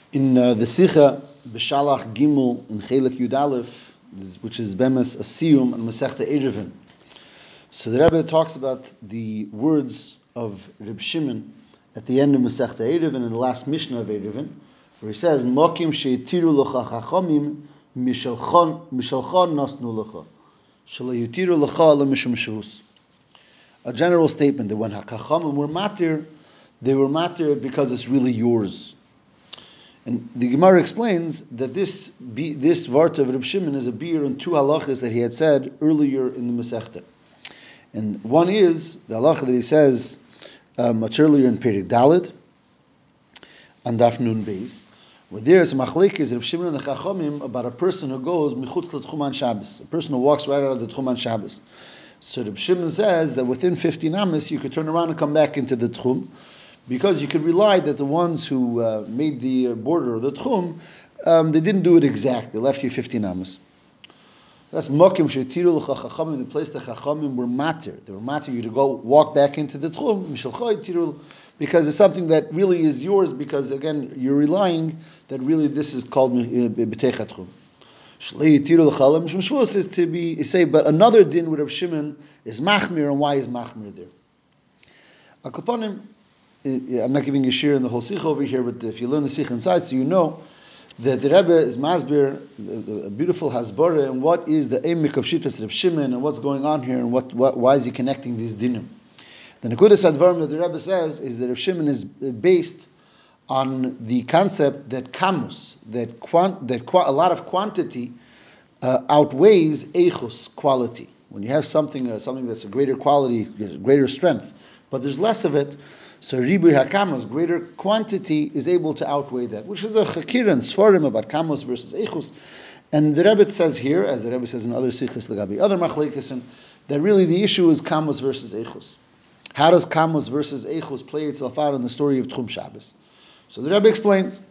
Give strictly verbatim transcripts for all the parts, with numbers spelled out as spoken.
In uh, the Sikha B'Shalach Gimel in Chelek Yud Aleph, which is Bemes Asiyum and Masechta Eruvin. So the Rebbe talks about the words of Reb Shimon at the end of Masechta Eruvin in the last Mishnah of Eruvin, where he says, "Mokim she'itiru lecha chachamim mishalchon mishalchon nasnu lecha shelo yitiru lecha lemishum shehus." A general statement that when Chachamim were matir, they were matir because it's really yours. And the Gemara explains that this this vart of Reb Shimon is a beer on two halachas that he had said earlier in the Masechta. And one is the halacha that he says uh, much earlier in Perek Daled and Daf Nun Beis, where there is a machlekes Reb Shimon and the Chachamim about a person who goes michutz l'tchuman Shabbos, a person who walks right out of the tchuman Shabbos. So Reb Shimon says that within fifteen amas you could turn around and come back into the tchum, because you could rely that the ones who uh, made the border of the tchum, um, they didn't do it exact. They left you fifteen amas. That's mokim she'tiru l'cha chachamim, the place the chachamim were matir. They were matir you to go walk back into the tchum, mishalchoi tiru, because it's something that really is yours, because again, you're relying that really this is called b'teicha tchum. Shlei tiru l'chalam, mishum shvus is to be, say, but another din with Reb Shimon is machmir, and why is machmir there? Akaponim, I'm not giving you a share in the whole sikha over here, but if you learn the sikha inside, so you know that the Rebbe is masbir, a beautiful hasbara, and what is the emik of Shittas Reb Shimon, and what's going on here, and what, what why is he connecting these dinim? The nekudas advarim that the Rebbe says is that Reb Shimon is based on the concept that kamus, that quant, that qu- a lot of quantity uh, outweighs eichus, quality. When you have something, uh, something that's a greater quality, greater strength, but there's less of it. So ribuy hakamas, greater quantity, is able to outweigh that, which is a chakira and svarim about kamos versus echus. And the Rebbe says here, as the Rebbe says in other sikhs legabi, other machlekes, that really the issue is kamos versus echus. How does kamos versus echus play itself out in the story of Tchum Shabbos? So the Rebbe explains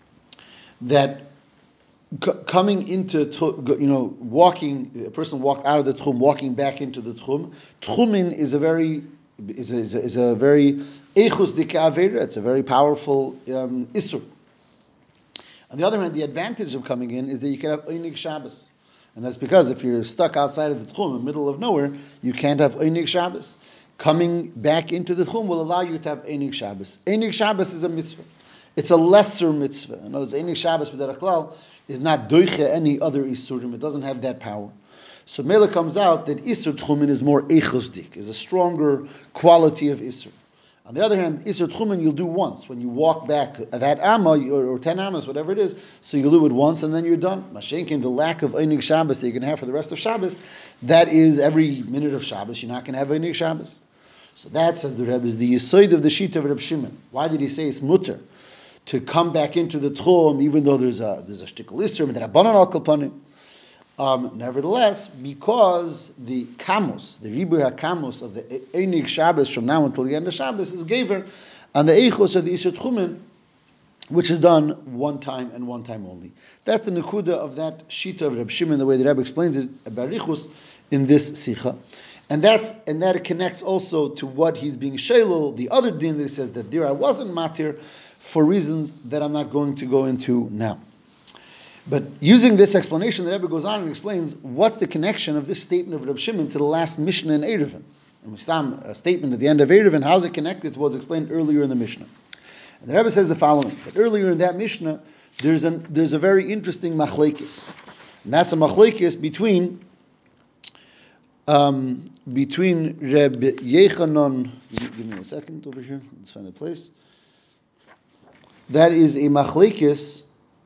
that c- coming into, you know, walking, a person walked out of the Tchum, walking back into the Tchum, Tchumin is a very is a, is a, is a very echus dikavera. It's a very powerful um, isur. On the other hand, the advantage of coming in is that you can have Einig Shabbos, and that's because if you're stuck outside of the Tchum, in the middle of nowhere, you can't have Einig Shabbos. Coming back into the Tchum will allow you to have Einig Shabbos. Einig Shabbos is a mitzvah. It's a lesser mitzvah. In other words, Einig Shabbos b'derech klal is not doiche any other isurim. It doesn't have that power. So Mela comes out that Isur Tchumen is more echosdik, is a stronger quality of Isur. On the other hand, Isur Tchumen you'll do once. When you walk back that Amma, or, or ten Ammas, whatever it is, so you'll do it once and then you're done. Mashenkin, the lack of Einig Shabbos that you're going to have for the rest of Shabbos, that is every minute of Shabbos, you're not going to have Einig Shabbos. So that, says the Rebbe, is the Yisoid of the Shita of Reb Shimon. Why did he say it's mutter to come back into the Tchum, even though there's a there's a shtikul Isur, and that Rabbanan al Kalpanim? Um, nevertheless, because the kamos, the ribuy hakamos of the Einig Shabbos from now until the end of Shabbos is gever, and the eichos of the Isur Tchumen, which is done one time and one time only. That's the nekuda of that shita of Reb Shimon, the way the Rebbe explains it, barichus, in this sikha. And that's and that it connects also to what he's being shalel, the other din that he says that there I wasn't matir, for reasons that I'm not going to go into now. But using this explanation, the Rebbe goes on and explains what's the connection of this statement of Reb Shimon to the last Mishnah in Eruvin. A statement at the end of Eruvin, how is it connected to what was explained earlier in the Mishnah? And the Rebbe says the following, that earlier in that Mishnah, there's, an, there's a very interesting machlekes. And that's a machlekes between, um, between Reb Yechanan, give me a second over here, let's find a place. That is a machlekes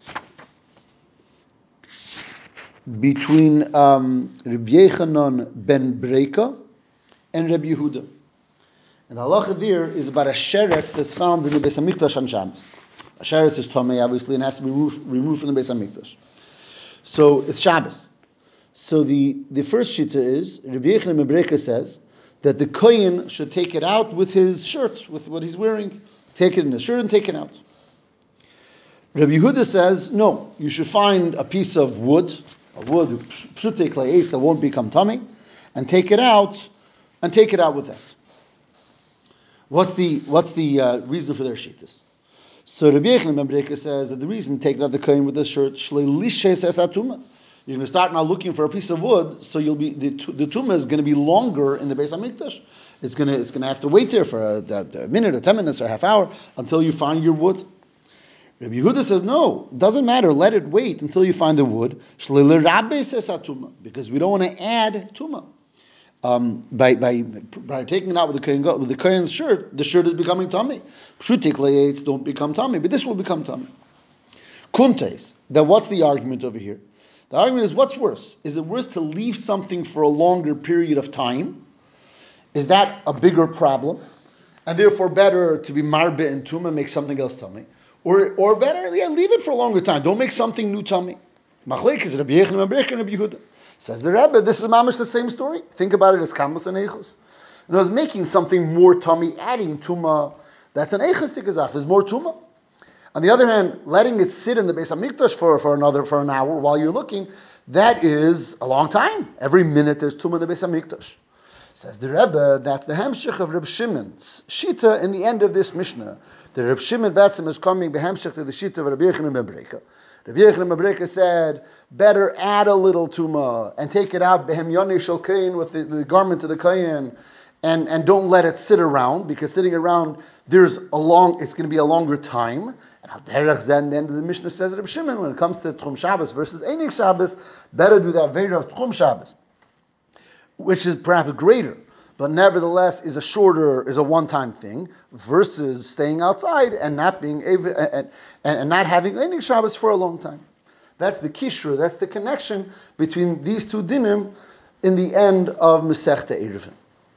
between um, Reb Yechanan ben Breika and Reb Yehuda. And the halacha there is about a sheretz that's found in the Beis HaMikdash on Shabbos. A sheretz is tomei, obviously, and has to be removed, removed from the Beis HaMikdash. So it's Shabbos. So the, the first shita is, Reb Yechanan ben Breika says that the kohen should take it out with his shirt, with what he's wearing. Take it in his shirt and take it out. Reb Yehuda says, no, you should find a piece of wood, a wood, pshutei klei eis, that won't become tummy, and take it out, and take it out with that. What's the what's the uh, reason for their shittas? So Rabbi Yochanan ben Breka says that the reason taking out the kohen with the shirt shleilishes es atuma. You're going to start now looking for a piece of wood, so you'll be the the tumah is going to be longer in the Beis Hamikdash. It's going to it's going to have to wait there for a, a, a minute, or ten minutes, or a half hour until you find your wood. Rabbi Yehuda says no, it doesn't matter. Let it wait until you find the wood. Shleilirabes es atuma, because we don't want to add tumah. Um, by by by taking it out with the kohen with the kohen's shirt, the shirt is becoming tummy. Pshutik le'etz don't become tummy, but this will become tummy. Kuntes. Then what's the argument over here? The argument is, what's worse? Is it worse to leave something for a longer period of time? Is that a bigger problem, and therefore better to be marbe and tuma, make something else tummy, or or better, yeah, leave it for a longer time. Don't make something new tummy. Machlek is Rabbi Yochanan ben Breka and Rabbi Yehuda. Says the Rebbe, this is mamish the same story. Think about it as kamos and eichus. And I was making something more tummy, adding tuma. That's an eichus tikazach. There's more tuma. On the other hand, letting it sit in the Beis Hamikdash for, for another for an hour while you're looking, that is a long time. Every minute there's tuma in the Beis Hamikdash. Says the Rebbe, that's the hamshich of Reb Shimon's shita in the end of this Mishnah. The Reb Shimon Batzim is coming behamshich to the shita of Rabbi Yochanan ben Breka. Rabbi Yochanan ben Breka said, better add a little tuma and take it out behem yoni shel kohen with the, the garment of the kohen, and and don't let it sit around, because sitting around there's a long it's going to be a longer time. And al derech zeh, the end of the Mishnah says Reb Shimon, when it comes to Tchum Shabbos versus Einik Shabbos, better do that veda of Tchum Shabbos, which is perhaps greater, but nevertheless is a shorter, is a one-time thing, versus staying outside and not being able, and, and, and not having any Shabbos for a long time. That's the kishur, that's the connection between these two dinim in the end of Masechta Eruvin.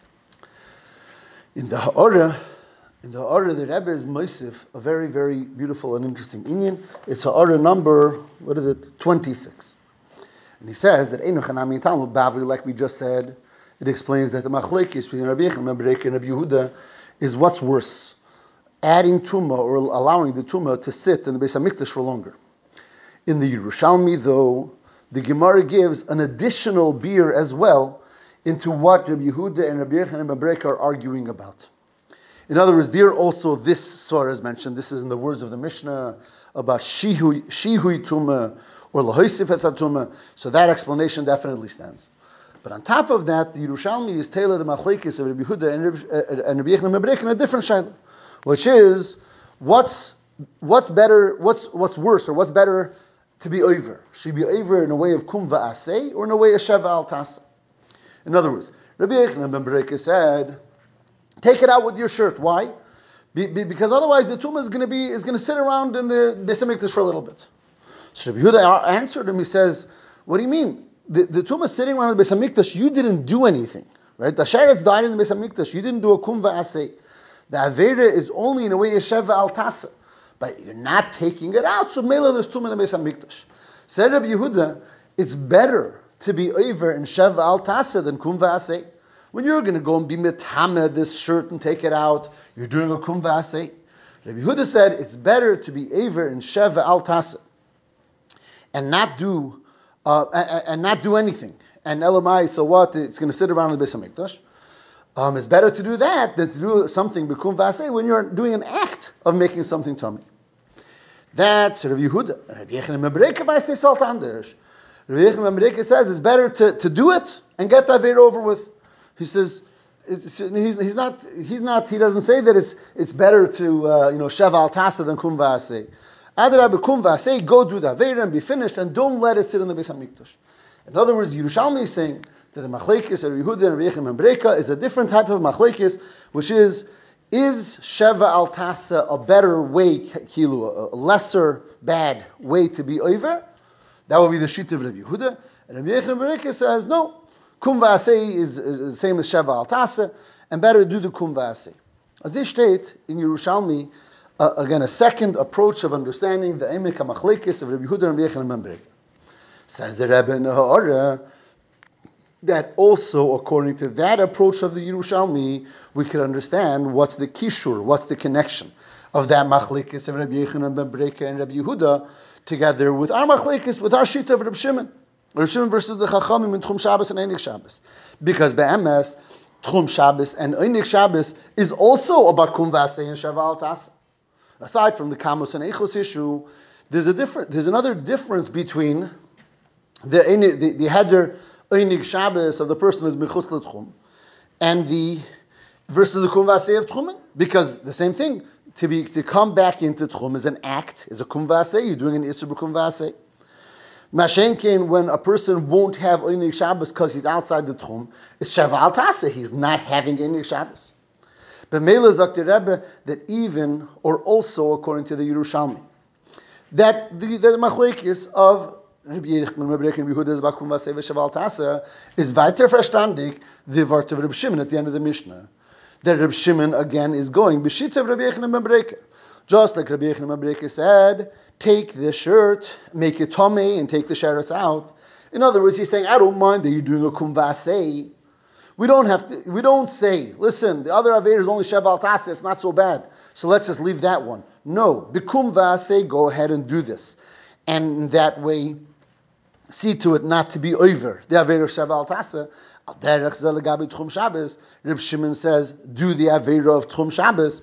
In the Ha'ara, in the Ha'ara, the Rebbe is Moisif, a very, very beautiful and interesting inyan. It's Ha'ara number, what is it, twenty-six. And he says that Einu Chanami Talmud Bavli, like we just said, it explains that the machlekes between Rabbi Yochanan ben Breka and Rabbi Yehuda is what's worse, adding tumah or allowing the tumah to sit in the Beis Hamikdash for longer. In the Yerushalmi, though, the Gemara gives an additional beer as well into what Rabbi Yehuda and Rabbi Yochanan ben Breka are arguing about. In other words, there also this surah is mentioned. This is in the words of the Mishnah about shihui shihui tumah or lahoisif esatuma. So that explanation definitely stands. But on top of that, the Yerushalmi is tailored the machlekes of Rabbi Yehuda and Rabbi, uh, and Rabbi Yochanan ben Breka in a different shayla, which is what's what's better, what's what's worse, or what's better to be over? Should be over in a way of kum va'aseh or in a way of sheva al tasa? In other words, Rabbi Yochanan ben Breka said, take it out with your shirt. Why? Be, be, because otherwise the tumah is going to be is going to sit around in the Beis Hamikdash for a little bit. So Rabbi Yehuda answered him. He says, "What do you mean? The, the tumah sitting around the Beis Hamikdash, you didn't do anything, right? The sheretz died in the Beis Hamikdash. You didn't do a kum va'aseh. The avera is only in a way yeshev al tasa, but you're not taking it out. So mela there's tumah in the Beis Hamikdash." Said Rabbi Yehuda, it's better to be over in shev al tasa than kum va'aseh. When you're going to go and be mithameh this shirt and take it out, you're doing a kum va'aseh. Rabbi Yehuda said it's better to be over in shev al tasa and not do uh, and, and not do anything. And elamai, so what? It's going to sit around in the Beis Hamikdash. Um, it's better to do that than to do something b'kum v'aseh when you're doing an act of making something tummy. That's Rabbi Yehuda. Rabbi Yochanan ben Breka by say salt anders. Rabbi Yochanan ben Breka says it's better to, to do it and get that avera over with. He says it's, he's, he's not he's not he doesn't say that it's it's better to uh, you know shev al tasa than kum v'aseh. Adarabah kum v'aseh, go do the avera and be finished, and don't let it sit in the Beis Hamikdash. In other words, Yerushalmi is saying that the machlekes of Yehuda and Rabbi Yochanan ben Breka is a different type of machlekes, which is, is sheva al tasa a better way, kilu, a lesser bad way to be over? That would be the shit of Rabbi Yehuda. And Rabbi Yochanan ben Breka says, no, kum v'aseh is, is the same as sheva al tasa, and better do the kum v'aseh. As they state in Yerushalmi, uh, again, a second approach of understanding the emek machlekes of Rabbi Yehuda and Rabbi Yochanan ben Breka. Says the Rebbe in the Ha'ara, that also, according to that approach of the Yerushalmi, we can understand what's the kishur, what's the connection of that machlekes of Rabbi Yochanan ben Breka and Rabbi Yehuda together with our machlekes, with our shita of Rabbi Shimon. Rabbi Shimon versus the Chachamim in Tchum Shabbos and Einik Shabbos. Because be'emes, Tchum Shabbos and Einik Shabbos is also about kum v'aseh and sheva al tasa. aside from the Kamos and Eichos issue, there's a different, there's another difference between the the, the Heder Einig Shabbos of the person who's Mechutz L'Tchum and the versus the Kum V'aseh of Tchumen, because the same thing, to be to come back into Tchum is an act, is a Kum V'aseh, you're doing an Isur B'Kum V'aseh. Mashenkin, when a person won't have Einig Shabbos because he's outside the Tchum, it's Shaval Taseh, he's not having Einig Shabbos. But Mela Zakti Rebbe, that even, or also according to the Yerushalmi, that the, the Machlekes of Rabbi Yechman, Rabbi Yehuda's Bakum Vasei v'Shaval Taseh is weiter verstandig the Vart of Rabbi Shimon at the end of the Mishnah. That Rabbi Shimon again is going B'shita of Rabbi Yechman Mebreke. Just like Rabbi Yechman Mebreke said, take the shirt, make it tummy, and take the sherets out. In other words, he's saying, I don't mind that you're doing a Kum Vasei. We don't have to. We don't say, listen, the other Aveir is only Shaval Taseh, it's not so bad, so let's just leave that one. No, B'kum Vasei, go ahead and do this, and in that way, see to it not to be over the Aveir of Shaval Taseh. Al derech zeh legabi Tchum Shabbos, Reb Shimon says, do the Aveir of Tchum Shabbos,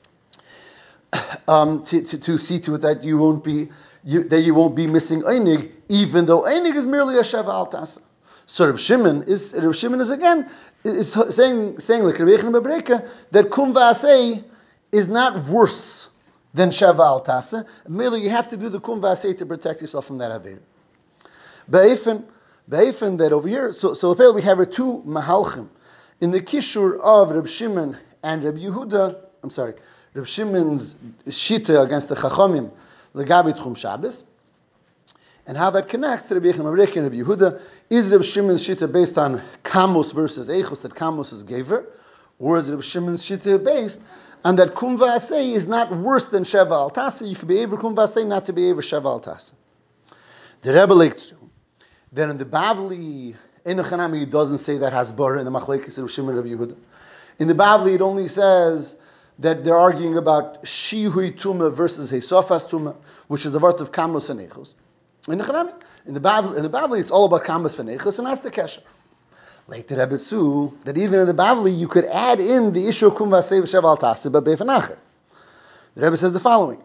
um, to, to, to see to it that you won't be you, that you won't be missing Einig, even though Einig is merely a Shaval Taseh. So Reb Shimon is Reb Shimon is again is saying saying like Rabbi Yechon Bebreka that Kum V'asei is not worse than Shaval Taseh. Merely you have to do the Kum V'asei to protect yourself from that Aveir. Be'efen be'efen that over here. So so we have two mahalchim in the kishur of Reb Shimon and Reb Yehuda. I'm sorry, Reb Shimon's shita against the Chachamim legabi Tchum Shabbos. And how that connects to Rabbi Yechon Bebreka and Rabbi Yehuda. Is Rabbi Shimon's shita based on Kamos versus Eichos, that Kamos is Gever? Or is Rabbi Shimon's shita based on that Kum V'asei is not worse than Shaval Taseh? You could be able Kum V'asei, not to be able Shaval Taseh. The Rebbe likes to. Then in the Bavli, in the Chanami, it doesn't say that Hasbar in the Machlekes of Shimon and Rabbi Yehuda. In the Bavli, it only says that they're arguing about Shihui Tumah versus Hesofas Tumah, which is a vart of Kamos and Eichos. In the Chanami, in the Bavli, in the Bavli, it's all about Kamos V'neichos, and that's the Kesher. Like the Rebbe Tzu, that even in the Bavli, you could add in the issue of Kum V'asei v'Shaval Taseh, but Beifanacher. The Rebbe says the following: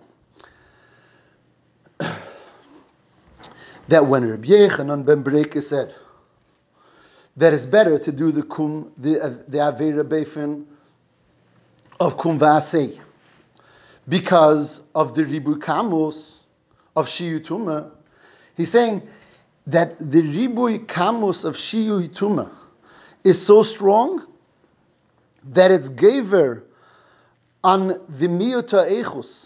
that when Rabbi Yechanan ben Bebreka said that it's better to do the Kum, the the Aveira Beifin of Kum V'asei because of the Ribu Kamos of Shiyu Tumah. He's saying that the Ribui Kamos of Shiyu Tumah is so strong that it's Gever on the Miyuta Eichus.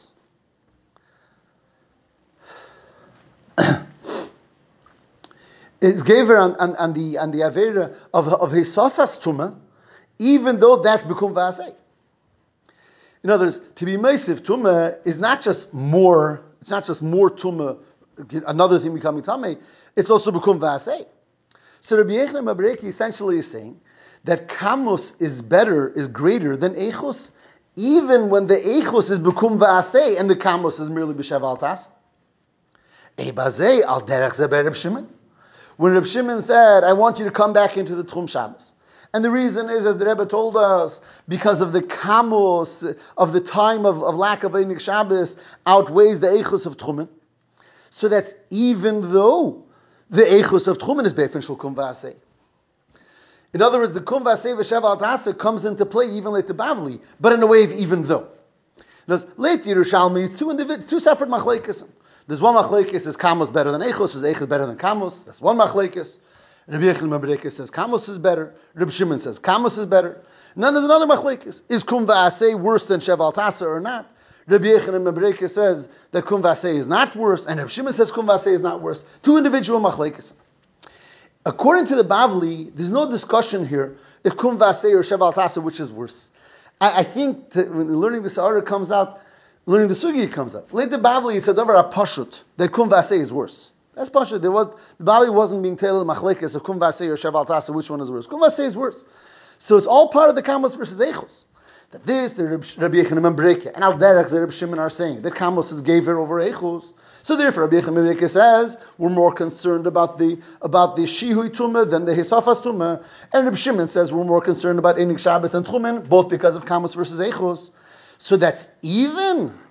It's Gever on, on, on the on the Avera of, of Hisafas Tumah, even though that's B'kum V'asei. In other words, to be Meisiv Tumah is not just more, it's not just more Tumah, another thing becoming Tameh, it's also B'kum V'asei. So Rabbi Yechon Bebreka essentially is saying that Kamos is better, is greater than Eichos, even when the Eichos is B'kum V'asei and the Kamos is merely B'Shaval Taseh. Eibazei al derech zeh Reb Shimon. When Reb Shimon said, I want you to come back into the Tchum Shabbos. And the reason is, as the Rebbe told us, because of the Kamos, of the time of, of lack of Einig Shabbos, outweighs the Eichos of Tchumen. So that's even though the Eichos of Tchumen is Beifin Shel Kum V'asei. In other words, the Kum V'asei v'Shaval Taseh comes into play even like the Bavli, but in a way of even though. Now, late Yerushalmi, it's two, individ- two separate machlekes. There's one machlekes is Kamos better than Eichos, is Eichos better than Kamos. That's one machlekes. Rabbi Yechon Bebreka says Kamos is better. Rabbi Shimon says Kamos is better. And then there's another machlekes. Is Kum V'asei worse than Shaval Taseh or not? Rabbi Yechon Bebreka says that Kum V'asei is not worse, and Rabbi Shimon says Kum V'asei is not worse. Two individual machlekes. According to the Bavli, there's no discussion here if Kum V'asei or Shaval Taseh, which is worse. I, I think that when learning this order comes out, learning the Sugi comes out. Late the Bavli, it's a davar apashut that Kum V'asei is worse. That's pashut. There was the Bavli wasn't being tailored machlekes of Kum V'asei or Shaval Taseh, which one is worse. Kum V'asei is worse. So it's all part of the Kamos versus Eichos. That this, the Rabbi Yechon Bebreka and Al Derech, the Reb Shimon are saying that Kamos is Gever over Eichos. So therefore, Rabbi Yechon Bebreka says we're more concerned about the about the Shihui Tumah than the Hisafas Tumah, and Reb Shimon says we're more concerned about Einig Shabbos than Tchumen, both because of Kamos versus Eichos. So that's even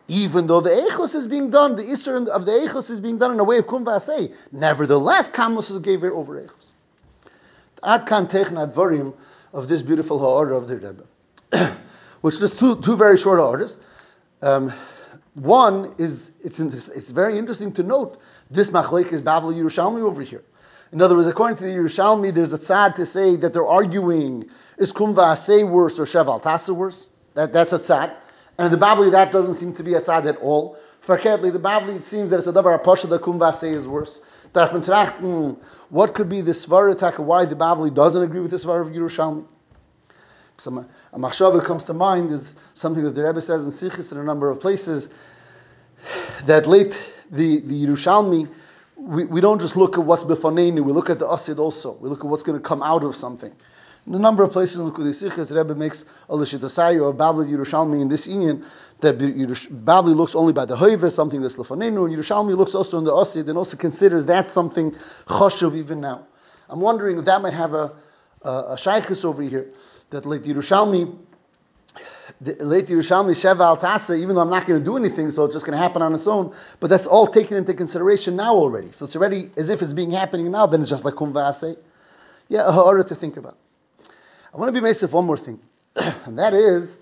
Even though the Eichos is being done, the Isser of the Eichos is being done in a way of Kum V'asei, nevertheless, Kamos is Gever over Eichos. Ad kan Techn Advarim of this beautiful ha'ara of the Rebbe, which is two, two very short ha'aras. Um, one is, it's, in this, it's very interesting to note, this Machlek is Babel Yerushalmi over here. In other words, according to the Yerushalmi, there's a tzad to say that they're arguing, is Kum V'asei worse or Shev Al Tasa worse? That, that's a tzad. And in the Babli, that doesn't seem to be a tzad at all. Farketli, the Babli, it seems that it's a davar apasha that Kum V'asei is worse. Darf man trachten, what could be the svara taka, why the Babli doesn't agree with the svara of Yerushalmi? Some, a machshava comes to mind is something that the Rebbe says in Sichis in a number of places, that late the, the Yerushalmi, we, we don't just look at what's befanenu, we look at the asid also. We look at what's going to come out of something. In a number of places in the Likutei Sichos, the Rebbe makes a l'shitasayu of Babli Yerushalmi in this union, that Babli looks only by the hoive, something that's lefanenu, and Yerushalmi looks also in the asid, and also considers that something choshev even now. I'm wondering if that might have a, a, a shaykhis over here, that late Yerushalmi, the late Yerushalmi Sheva Al Tasa, even though I'm not going to do anything, so it's just going to happen on its own, but that's all taken into consideration now already. So it's already as if it's being happening now, then it's just like Kum V'asei. Yeah, a ha'ara to think about. I want to be made of one more thing, and that is,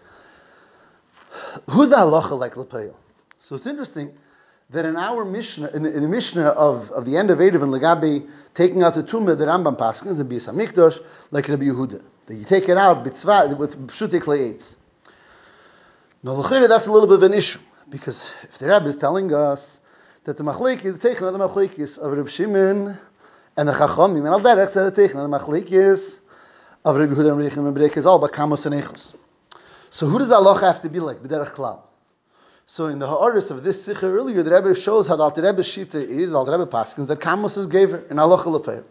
who's the halacha like L'Peil? So it's interesting that in our Mishnah, in the, in the Mishnah of, of the end of Erev and Legabi, taking out the Tumah, the Rambam Paskins, and Beis HaMikdash, like Rabbi Yehuda, that you take it out b'tzva, with Pshutei Klei Eitz. Now, l'chira, that's a little bit of an issue, because if the Rebbe is telling us that the Machlekes, the Teichen of the Machlekes of Reb Shimon and the Chachamim, and Al Derech said the Teichen of the Machlekes of Rabbi Yehuda and Rabbi Yechim and Brek is all about Kamos and Eichos. So who does Allah have to be like? B'derech Klal. So in the ha'aris of this Sikha earlier, the Rebbe shows how the Alter Rebbe's Shita is, Alter Rebbe Paskins, that Kamos is Gever in Allah L'Peil.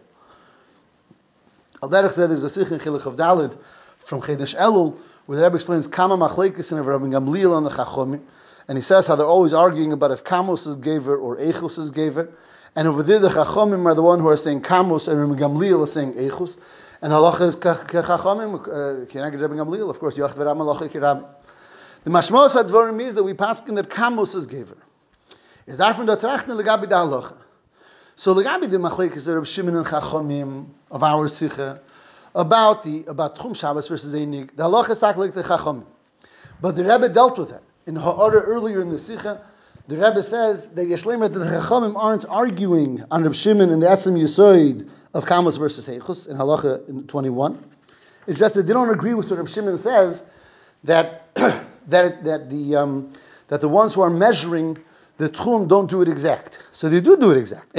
Al Derech said there's a Sikha in Chilich of Dalid from Chedesh Elul, where the Rebbe explains Kama Machlekes and Rabbi Gamliel and the Chachomim, and he says how they're always arguing about if Kamos is Gever or Eichos is Gever, and over there the Chachomim are the one who are saying Kamos and Rabbi Gamliel are saying Eichos. And halacha is kechachamim, kineged Rabbi Gamliel, of course, Yoch v'ram halacha kirabim. The mashmos hadvarim is that we paskin that Kamos is Gever. Is that from the Trachten legabi da halacha? So legabi the machlekes of Reb Shimon and Chachamim of our Sikha about the about Tchum Shabbos versus Einig. The halacha is like the Chachamim, but the Rebbe dealt with that in ha'ara earlier in the Sikha. The Rebbe says that Yeshlemer that the Chachamim aren't arguing on Reb Shimon and the Etzem Yisoid of Kamos versus Heichus in Halacha in twenty-one. It's just that they don't agree with what Reb Shimon says that that that the um, that the ones who are measuring the Tchum don't do it exact. So they do do it exact.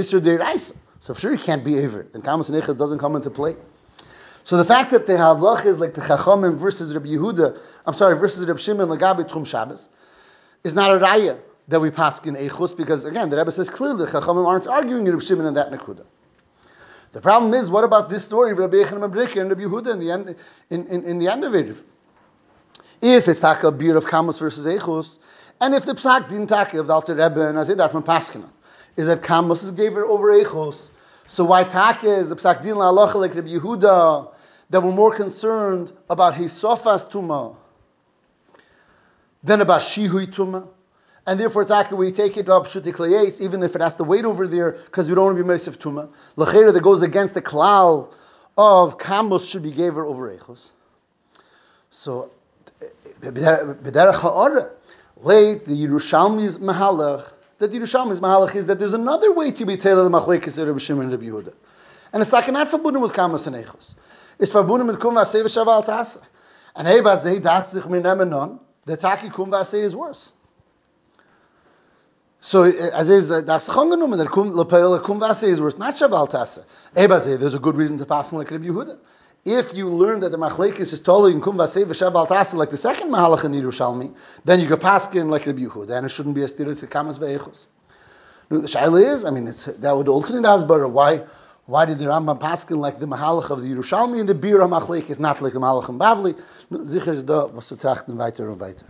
So for sure it can't be Ever. Then Kamos and Heichus doesn't come into play. So the fact that the Halacha is like the Chachamim versus Rabbi Yehuda, I'm sorry, versus Reb Shimon Lagabi Tchum Shabbos, is not a raya that we pass in Eichus, because again, the Rebbe says clearly the Chachamim aren't arguing with Reb Shimon in that Nekuda. The problem is, what about this story of Rabbi Yechon and Breka and Rabbi Yehuda in the end, in, in, in the end of it? If it's taka a beer of Kamos versus Eichus, and if the psak didn't taka of the Alter Rebbe and Azidar from Paskina, is that Kamos is gave over Eichus, so why taka is the psak din la halacha like Rabbi Yehuda that we're more concerned about his sofas tuma than about shihui tuma? And therefore, taka, we take it up Pshutei Klei Eitz, even if it has to wait over there, because we don't want to be Meisef Tuma. L'cheira that goes against the klal of Kamos should be Gever over Eichos. So, B'derech ha'ara, late, the Yerushalmi's Mahalach, that the Yerushalmi's Mahalach is that there's another way to be tailored the Machlekes of Rabbi Shimon and Rabbi Yehuda. And it's taka not verbunden with Kamos and Eichos. It's verbunden with Kum V'asei v'Shav Al Tasa. And Hei V'asei dacht sich min emenon, the taki Kum V'asei is worse. So as is that's chonganum that kum L'Peil Kum V'asei is worse, not Shav Al Tasa. Ebazei, there's a good reason to pass on like Rabbi Yehuda. If you learn that the Machlekes is totally in Kum V'asei v'Shav Al Tasa like the second Mahalach in Yerushalmi, then you could pass in like Rabbi Yehuda, and it shouldn't be a stira to Kamos ve'Eichos. The shaila is, I mean, it's that would alternate asbara. Why? Why did the Rambam paskin like the Mahalach of the Yerushalmi and the Bir HaMachlekes is not like the Mahalach in Bavli? Sicher ist da was zu trachten weiter und weiter.